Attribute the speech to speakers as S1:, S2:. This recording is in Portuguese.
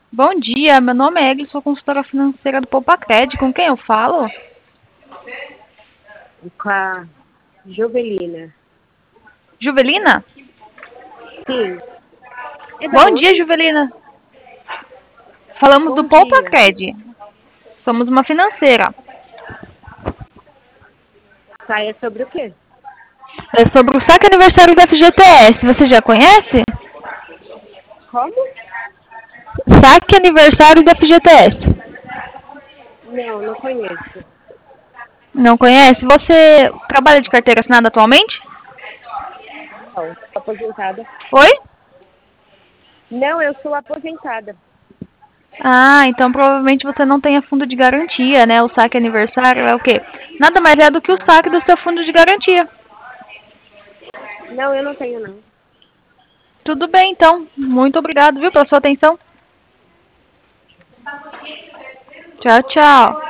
S1: Bom dia, meu nome é Egli, sou consultora financeira do Poupacred. Com quem eu falo?
S2: Com a Jovelina.
S1: Juvelina?
S2: Sim. É da
S1: Bom dia,
S2: onde?
S1: Juvelina. Falamos do
S2: Bom dia.
S1: Poupacred. Somos uma financeira.
S2: Tá, é sobre o quê?
S1: É sobre o saque aniversário da FGTS. Você já conhece?
S2: Como?
S1: Saque aniversário da FGTS.
S2: Não, não conheço.
S1: Não conhece? Você trabalha de carteira assinada atualmente?
S2: Não, aposentada.
S1: Oi?
S2: Não, eu sou aposentada.
S1: Ah, então provavelmente você não tenha fundo de garantia, né? O saque aniversário é o quê? Nada mais é do que o
S2: Ah.
S1: saque do seu fundo de garantia.
S2: Não, eu não tenho, não.
S1: Tudo bem, então. Muito obrigado, viu, pela sua atenção. Tchau, tchau.